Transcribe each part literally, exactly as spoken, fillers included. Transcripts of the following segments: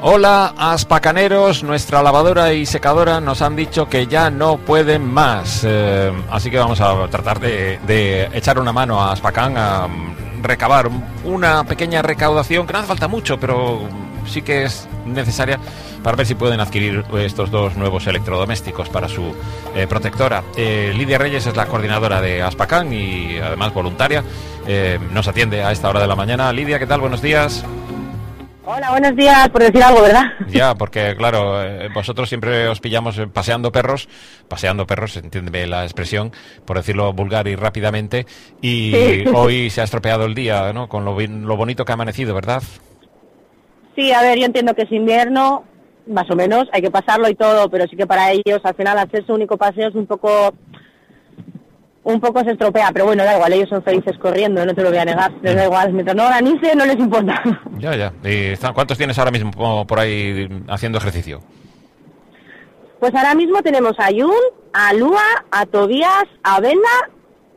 Hola, aspacaneros, nuestra lavadora y secadora nos han dicho que ya no pueden más, eh, así que vamos a tratar de, de echar una mano a Aspacán a recabar una pequeña recaudación, que no hace falta mucho, pero sí que es necesaria para ver si pueden adquirir estos dos nuevos electrodomésticos para su eh, protectora. Eh, Lidia Reyes es la coordinadora de Aspacán y además voluntaria, eh, nos atiende a esta hora de la mañana. Lidia, ¿qué tal? Buenos días. Hola, buenos días, por decir algo, ¿verdad? Ya, porque claro, eh, vosotros siempre os pillamos eh, paseando perros, paseando perros, entiéndeme la expresión, por decirlo vulgar y rápidamente, y sí. Hoy se ha estropeado el día, ¿no? Con lo, lo bonito que ha amanecido, ¿verdad? Sí, a ver, yo entiendo que es invierno, más o menos, hay que pasarlo y todo, pero sí que para ellos, al final, hacer su único paseo es un poco... un poco se estropea, pero bueno, da igual, ellos son felices corriendo, no te lo voy a negar, les da igual, mientras no granice no les importa. Ya, ya. ¿Y cuántos tienes ahora mismo por ahí haciendo ejercicio? Pues ahora mismo tenemos a Jun, a Lua, a Tobías, a Benda,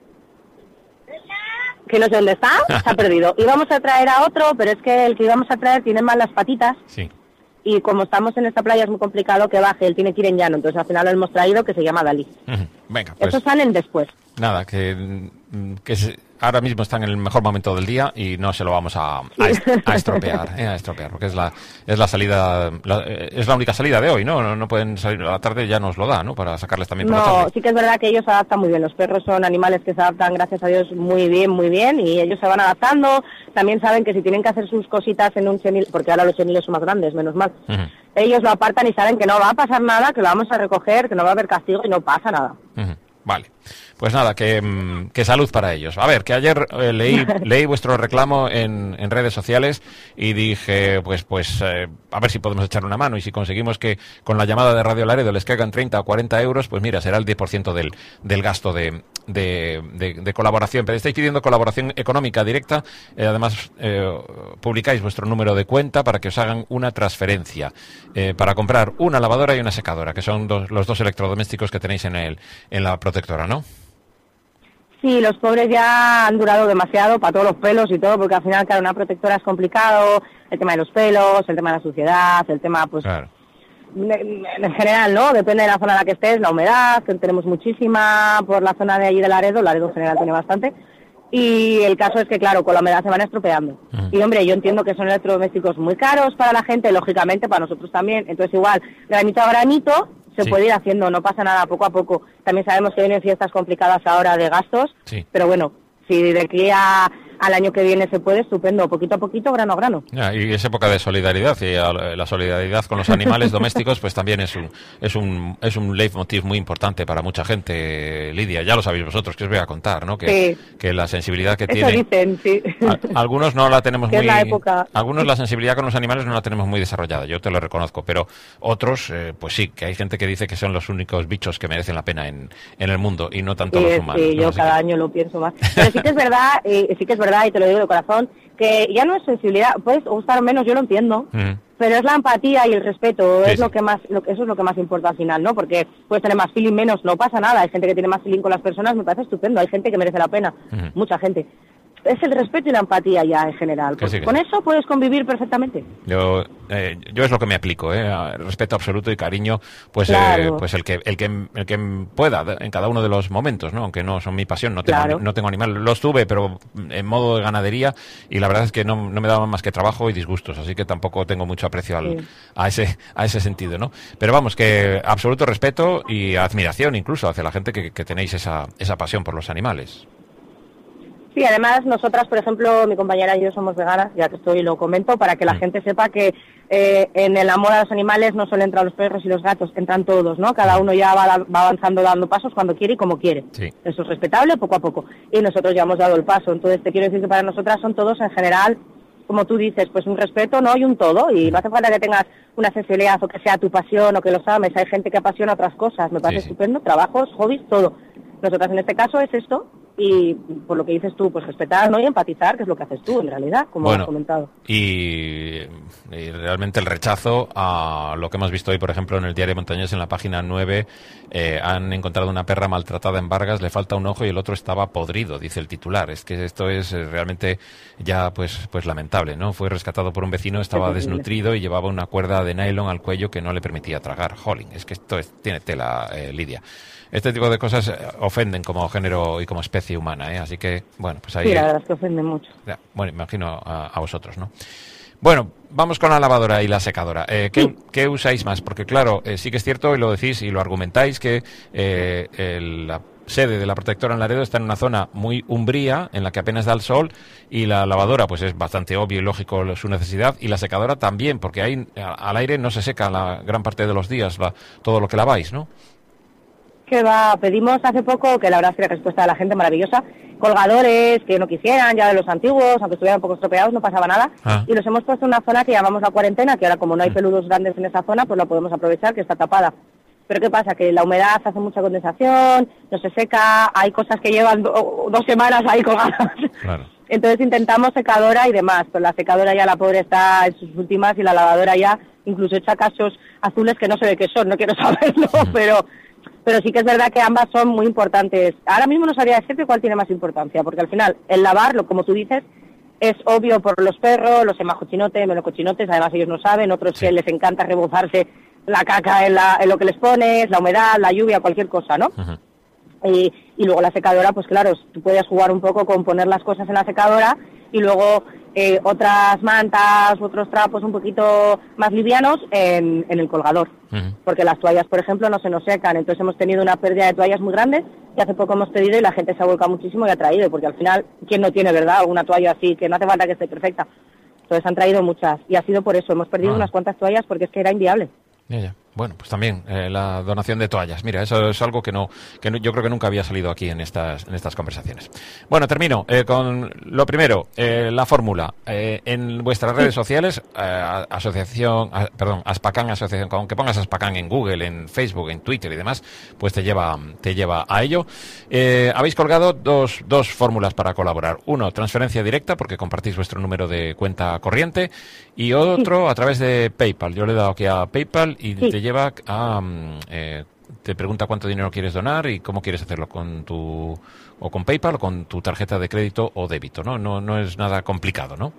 que no sé dónde está, se ha perdido. Íbamos a traer a otro, pero es que el que íbamos a traer tiene mal las patitas. Sí. Y como estamos en esta playa es muy complicado que baje, él tiene que ir en llano, entonces al final lo hemos traído, que se llama Dalí. Uh-huh. Venga, pues... Esos salen después. Nada, que, que se, ahora mismo están en el mejor momento del día y no se lo vamos a, a, a estropear, eh, a estropear, porque es la es la salida, la, es la única salida de hoy, ¿no? ¿no? No pueden salir a la tarde, ya nos lo da, ¿no? Para sacarles también por no, la tarde. No, sí que es verdad que ellos se adaptan muy bien, los perros son animales que se adaptan, gracias a Dios, muy bien, muy bien, y ellos se van adaptando, también saben que si tienen que hacer sus cositas en un chenil, porque ahora los cheniles son más grandes, menos mal, uh-huh. Ellos lo apartan y saben que no va a pasar nada, que lo vamos a recoger, que no va a haber castigo y no pasa nada. Uh-huh. Vale, pues nada, que, que salud para ellos. A ver, que ayer eh, leí leí vuestro reclamo en, en redes sociales y dije, pues pues eh, a ver si podemos echar una mano y si conseguimos que con la llamada de Radio Laredo les caigan treinta o cuarenta euros, pues mira, será el diez por ciento del, del gasto de, de, de, de colaboración. Pero estáis pidiendo colaboración económica directa, eh, además eh, publicáis vuestro número de cuenta para que os hagan una transferencia eh, para comprar una lavadora y una secadora, que son dos, los dos electrodomésticos que tenéis en, el, en la protectora, ¿no? Sí, los pobres ya han durado demasiado para todos los pelos y todo, porque al final, claro, una protectora es complicado, el tema de los pelos, el tema de la suciedad, el tema, pues, claro. En general, ¿no? Depende de la zona en la que estés, la humedad, que tenemos muchísima por la zona de allí de Laredo, Laredo en general tiene bastante, y el caso es que, claro, con la humedad se van estropeando. Uh-huh. Y, hombre, yo entiendo que son electrodomésticos muy caros para la gente, lógicamente, para nosotros también, entonces igual, granito a granito, se sí. puede ir haciendo, no pasa nada, poco a poco. También sabemos que vienen fiestas complicadas ahora de gastos, sí. pero bueno, si de aquí a, al año que viene se puede, estupendo, poquito a poquito, grano a grano. Ya, y es época de solidaridad, y la solidaridad con los animales domésticos pues también es un es un es un leitmotiv muy importante para mucha gente, Lidia, ya lo sabéis vosotros, que os voy a contar, ¿no? Que, sí. que la sensibilidad que tienen... Eso dicen, sí. A, algunos no la tenemos muy... La época... Algunos la sensibilidad con los animales no la tenemos muy desarrollada, yo te lo reconozco, pero otros, eh, pues sí, que hay gente que dice que son los únicos bichos que merecen la pena en, en el mundo, y no tanto sí, los humanos. Sí, ¿no? yo Así cada que... año lo pienso más. Pero sí que es verdad, eh, sí que es verdad, y te lo digo de corazón, que ya no es sensibilidad, puedes gustar menos, yo lo entiendo, uh-huh. pero es la empatía y el respeto, sí, es sí. lo que más, lo, eso es lo que más importa al final, ¿no? Porque puedes tener más feeling menos, no pasa nada, hay gente que tiene más feeling con las personas, me parece estupendo, hay gente que merece la pena, uh-huh. mucha gente. Es el respeto y la empatía ya en general. Pues sí, con sí. eso puedes convivir perfectamente. Yo eh, yo es lo que me aplico, eh, respeto absoluto y cariño, pues claro. eh, pues el que el que el que pueda en cada uno de los momentos, ¿no? Aunque no son mi pasión, no tengo claro. no tengo animal, los tuve, pero en modo de ganadería y la verdad es que no, no me daban más que trabajo y disgustos, así que tampoco tengo mucho aprecio al, sí. a ese a ese sentido, ¿no? Pero vamos, que absoluto respeto y admiración incluso hacia la gente que, que tenéis esa esa pasión por los animales. Sí, además nosotras, por ejemplo, mi compañera y yo somos veganas, ya que estoy lo comento, para que la mm. gente sepa que eh, en el amor a los animales no solo entran los perros y los gatos, entran todos, ¿no? Cada uno ya va, va avanzando, dando pasos cuando quiere y como quiere. Sí. Eso es respetable, poco a poco. Y nosotros ya hemos dado el paso. Entonces te quiero decir que para nosotras son todos en general, como tú dices, pues un respeto, ¿no? Y un todo. Y no hace falta que tengas una sensibilidad o que sea tu pasión o que los ames. Hay gente que apasiona otras cosas. Me parece sí, estupendo. Sí. Trabajos, hobbies, todo. Nosotras en este caso es esto. y por lo que dices tú, pues respetar, ¿no? Y empatizar, que es lo que haces tú en realidad, como bueno, has comentado. Y, y realmente el rechazo a lo que hemos visto hoy, por ejemplo, en el Diario Montañés, en la página nueve, eh, han encontrado una perra maltratada en Vargas, le falta un ojo y el otro estaba podrido, dice el titular. Es que esto es realmente ya pues pues lamentable, ¿no? Fue rescatado por un vecino, estaba desnutrido y llevaba una cuerda de nylon al cuello que no le permitía tragar. Jolín, es que esto es, tiene tela, eh, Lidia. Este tipo de cosas ofenden como género y como especie humana, ¿eh? Así que, bueno, pues ahí... Sí, la verdad es que ofenden mucho. Ya, bueno, imagino a, a vosotros, ¿no? Bueno, vamos con la lavadora y la secadora. Eh, ¿qué, sí. ¿Qué usáis más? Porque, claro, eh, sí que es cierto, y lo decís y lo argumentáis, que eh, el, la sede de la protectora en Laredo está en una zona muy umbría, en la que apenas da el sol, y la lavadora, pues es bastante obvio y lógico su necesidad, y la secadora también, porque ahí al aire no se seca la gran parte de los días la, todo lo que laváis, ¿no? Que va, pedimos hace poco, que la verdad es que la respuesta de la gente maravillosa, colgadores que no quisieran, ya de los antiguos, aunque estuvieran un poco estropeados, no pasaba nada, ah. y los hemos puesto en una zona que llamamos la cuarentena, que ahora como no hay peludos grandes en esa zona, pues la podemos aprovechar, que está tapada. Pero ¿qué pasa? Que la humedad hace mucha condensación, no se seca, hay cosas que llevan do, dos semanas ahí colgadas. Claro. Entonces intentamos secadora y demás, pero la secadora ya la pobre está en sus últimas y la lavadora ya incluso echa cachos azules que no sé de qué son, no quiero saberlo, mm. pero... Pero sí que es verdad que ambas son muy importantes. Ahora mismo no sabría decirte cuál tiene más importancia, porque al final el lavarlo, como tú dices, es obvio por los perros, los hemacochinotes, melocochinotes, además ellos no saben, otros sí. que les encanta rebozarse la caca en, la, en lo que les pones, la humedad, la lluvia, cualquier cosa, ¿no? Uh-huh. Y, y luego la secadora, pues claro, tú puedes jugar un poco con poner las cosas en la secadora y luego eh, otras mantas, otros trapos un poquito más livianos en, en el colgador. Uh-huh. Porque las toallas, por ejemplo, no se nos secan. Entonces hemos tenido una pérdida de toallas muy grande y hace poco hemos pedido y la gente se ha volcado muchísimo y ha traído. Porque al final, ¿quién no tiene, verdad, alguna toalla así que no hace falta que esté perfecta? Entonces han traído muchas y ha sido por eso. Hemos perdido uh-huh. unas cuantas toallas porque es que era inviable. Ya, ya. Bueno, pues también eh, la donación de toallas. Mira, eso es algo que no, que no, yo creo que nunca había salido aquí en estas, en estas conversaciones. Bueno, termino eh, con lo primero, eh, la fórmula. Eh, en vuestras redes sociales, eh, asociación, a, perdón, Aspacán Asociación, con que pongas Aspacán en Google, en Facebook, en Twitter y demás, pues te lleva, te lleva a ello. Eh, habéis colgado dos, dos fórmulas para colaborar. Uno, transferencia directa, porque compartís vuestro número de cuenta corriente, y otro a través de PayPal. Yo le he dado aquí a PayPal y sí. te lleva a... Eh, te pregunta cuánto dinero quieres donar y cómo quieres hacerlo, con tu o con PayPal o con tu tarjeta de crédito o débito, ¿no? No, no es nada complicado, ¿no?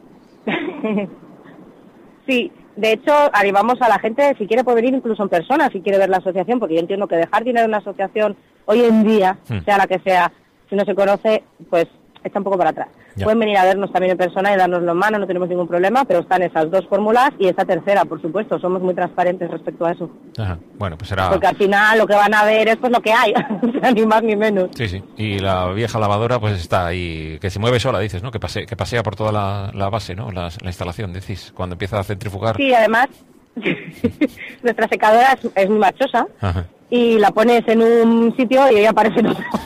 Sí, de hecho, animamos a la gente, si quiere puede venir incluso en persona, si quiere ver la asociación, porque yo entiendo que dejar dinero en una asociación hoy en día, hmm. sea la que sea, si no se conoce, pues está un poco para atrás. Ya. Pueden venir a vernos también en persona y darnoslo en mano, no tenemos ningún problema, pero están esas dos fórmulas y esta tercera, por supuesto, somos muy transparentes respecto a eso. Ajá. Bueno, pues será... Porque al final lo que van a ver es pues lo que hay, ni más ni menos. Sí, sí, y la vieja lavadora pues está ahí, que se mueve sola, dices, ¿no? Que pasea, que pasea por toda la, la base, ¿no? La, la instalación, decís, cuando empieza a centrifugar. Sí, además, nuestra secadora es, es muy machosa. Ajá. Y la pones en un sitio y ella aparece en otro.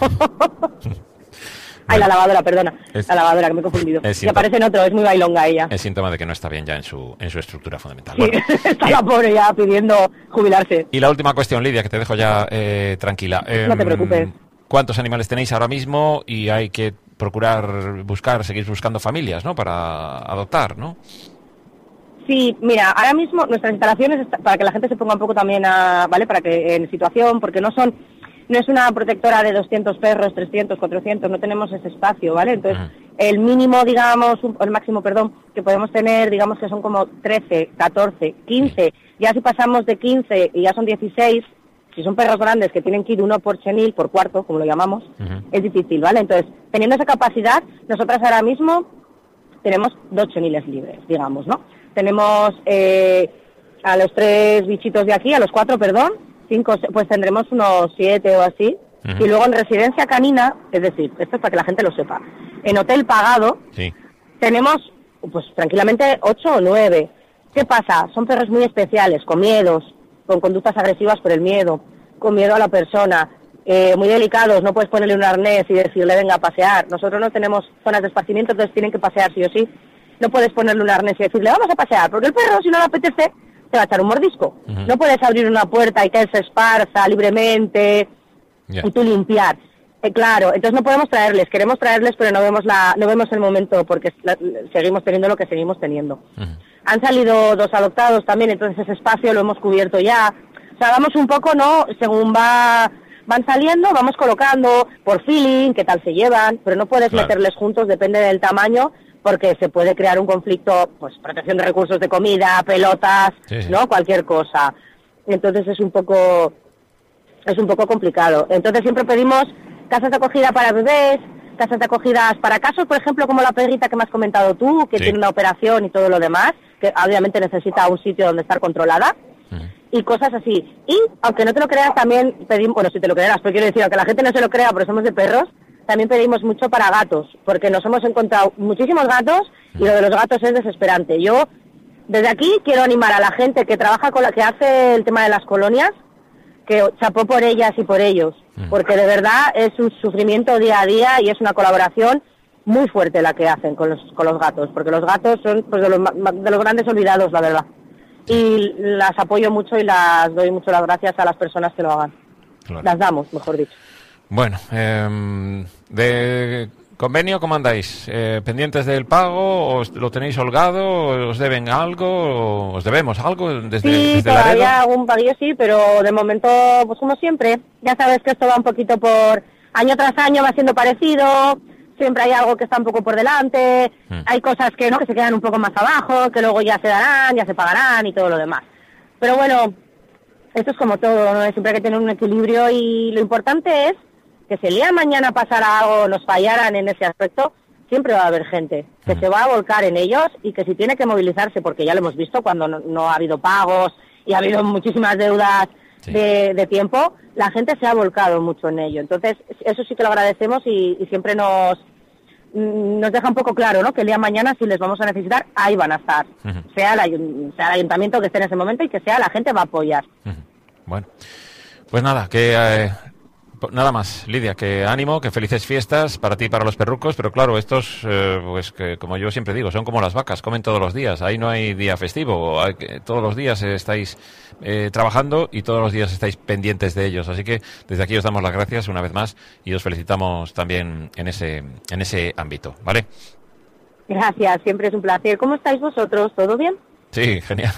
Ay, la lavadora, perdona. Es, la lavadora, que me he confundido. Y aparece en otro, es muy bailonga ella. Es síntoma de que no está bien ya en su en su estructura fundamental. Sí, bueno, está la pobre ya pidiendo jubilarse. Y la última cuestión, Lidia, que te dejo ya eh, tranquila. Eh, no te preocupes. ¿Cuántos animales tenéis ahora mismo? Y hay que procurar buscar, seguir buscando familias, ¿no? Para adoptar, ¿no? Sí, mira, ahora mismo nuestras instalaciones, para que la gente se ponga un poco también a, ¿vale? Para que en situación, porque no son... No es una protectora de doscientos perros, trescientos, cuatrocientos, no tenemos ese espacio, ¿vale? Entonces, uh-huh. el mínimo, digamos, el máximo, perdón, que podemos tener, digamos que son como trece, catorce, quince. Ya si pasamos de quince y ya son dieciséis, si son perros grandes que tienen que ir uno por chenil, por cuarto, como lo llamamos, uh-huh. es difícil, ¿vale? Entonces, teniendo esa capacidad, nosotras ahora mismo tenemos dos cheniles libres, digamos, ¿no? Tenemos eh, a los tres bichitos de aquí, a los cuatro, perdón, cinco, pues tendremos unos siete o así. Uh-huh. Y luego en residencia canina, es decir, esto es para que la gente lo sepa, en hotel pagado, sí. tenemos pues tranquilamente ocho o nueve. ¿Qué pasa? Son perros muy especiales, con miedos, con conductas agresivas por el miedo, con miedo a la persona, eh, muy delicados, no puedes ponerle un arnés y decirle venga a pasear. Nosotros no tenemos zonas de esparcimiento, entonces tienen que pasear sí o sí. No puedes ponerle un arnés y decirle vamos a pasear, porque el perro si no le apetece te va a echar un mordisco. Uh-huh. No puedes abrir una puerta y que él se esparza libremente yeah. y tú limpiar. Eh, claro, entonces no podemos traerles, queremos traerles, pero no vemos la, no vemos el momento porque la, seguimos teniendo lo que seguimos teniendo. Uh-huh. Han salido dos adoptados también, entonces ese espacio lo hemos cubierto ya. O sea, vamos un poco, ¿no? Según va, van saliendo, vamos colocando por feeling, qué tal se llevan, pero no puedes claro. meterles juntos, depende del tamaño, porque se puede crear un conflicto, pues protección de recursos de comida, pelotas, sí, sí. ¿no? Cualquier cosa. Entonces es un poco, es un poco complicado. Entonces siempre pedimos casas de acogida para bebés, casas de acogidas para casos, por ejemplo, como la perrita que me has comentado tú, que sí. tiene una operación y todo lo demás, que obviamente necesita un sitio donde estar controlada, uh-huh. y cosas así. Y, aunque no te lo creas, también pedimos, bueno, si te lo creerás, pero quiero decir, aunque la gente no se lo crea, porque somos de perros, también pedimos mucho para gatos, porque nos hemos encontrado muchísimos gatos, uh-huh. y lo de los gatos es desesperante. Yo, desde aquí, quiero animar a la gente que trabaja con la que hace el tema de las colonias, que chapó por ellas y por ellos, porque de verdad es un sufrimiento día a día y es una colaboración muy fuerte la que hacen con los con los gatos, porque los gatos son pues de los de los grandes olvidados, la verdad. Y las apoyo mucho y las doy mucho las gracias a las personas que lo hagan. Claro. Las damos, mejor dicho. Bueno, eh, de convenio, ¿cómo andáis? Eh, ¿Pendientes del pago? ¿Os lo tenéis holgado? ¿Os deben algo? ¿Os debemos algo desde, sí, desde todavía Laredo? algún paguillo sí, pero de momento, pues como siempre, ya sabes que esto va un poquito por año tras año, va siendo parecido, siempre hay algo que está un poco por delante, hmm. hay cosas que no que se quedan un poco más abajo, que luego ya se darán, ya se pagarán y todo lo demás. Pero bueno, esto es como todo, ¿no? Siempre hay que tener un equilibrio y lo importante es que si el día de mañana pasara algo, nos fallaran en ese aspecto, siempre va a haber gente que mm. se va a volcar en ellos y que si tiene que movilizarse, porque ya lo hemos visto cuando no, no ha habido pagos y ha habido muchísimas deudas sí. de, de tiempo, la gente se ha volcado mucho en ello. Entonces, eso sí que lo agradecemos y, y siempre nos nos deja un poco claro, ¿no? Que el día de mañana, si les vamos a necesitar, ahí van a estar. Uh-huh. Sea, el, sea el ayuntamiento que esté en ese momento y que sea la gente va a apoyar. Uh-huh. Bueno, pues nada, que... Eh... Nada más, Lidia, que ánimo, que felices fiestas para ti y para los perrucos, pero claro, estos, eh, pues que como yo siempre digo, son como las vacas, comen todos los días, ahí no hay día festivo, hay que, todos los días estáis eh, trabajando y todos los días estáis pendientes de ellos, así que desde aquí os damos las gracias una vez más y os felicitamos también en ese, en ese ámbito, ¿vale? Gracias, siempre es un placer. ¿Cómo estáis vosotros? ¿Todo bien? Sí, genial.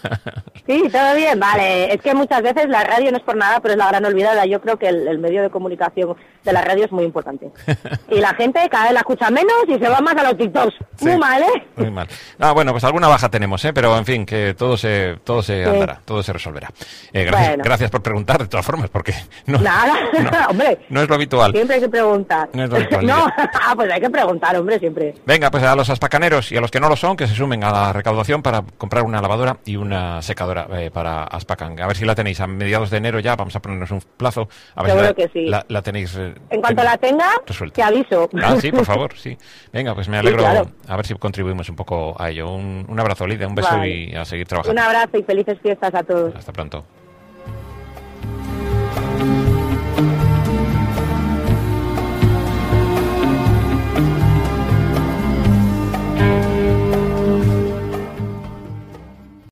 Sí, todo bien, vale. Es que muchas veces la radio no es por nada, pero es la gran olvidada. Yo creo que el, el medio de comunicación de la radio es muy importante. Y la gente cada vez la escucha menos y se va más a los TikToks. Sí, muy mal, ¿eh? Muy mal. Ah, bueno, pues alguna baja tenemos, ¿eh? Pero en fin, que todo se todo se sí. andará, todo se resolverá. Eh, gracias, bueno. gracias por preguntar, de todas formas, porque no, nada, no, hombre. No es lo habitual. Siempre hay que preguntar. No es lo habitual. No, ah, pues hay que preguntar, hombre, siempre. Venga, pues a los aspacaneros y a los que no lo son, que se sumen a la recaudación para comprar una lavadora y una secadora eh, para Aspacan. A ver si la tenéis a mediados de enero ya, vamos a ponernos un plazo. A ver Seguro si la, que sí. La, la tenéis eh, En cuanto la tenga, resuelta. Te aviso. Ah, sí, por favor, sí. Venga, pues me alegro. Sí, claro. A ver si contribuimos un poco a ello. Un, un abrazo, Lidia, un beso vale. y a seguir trabajando. Un abrazo y felices fiestas a todos. Hasta pronto.